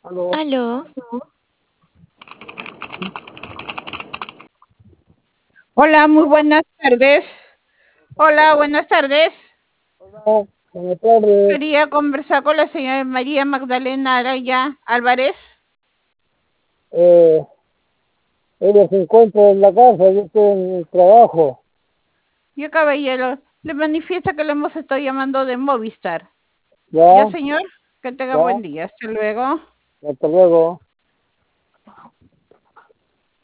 Aló, Hola, muy buenas tardes. Hola, buenas tardes. Hola, buenas tardes. Quería conversar con la señora María Magdalena Araya Álvarez. Eh, Ella se encuentra en la casa, yo estoy en el trabajo. Yo, caballero, le manifiesta que le hemos estado llamando de Movistar. Ya, Ya, señor, que tenga ya, buen día. Hasta luego. hasta luego.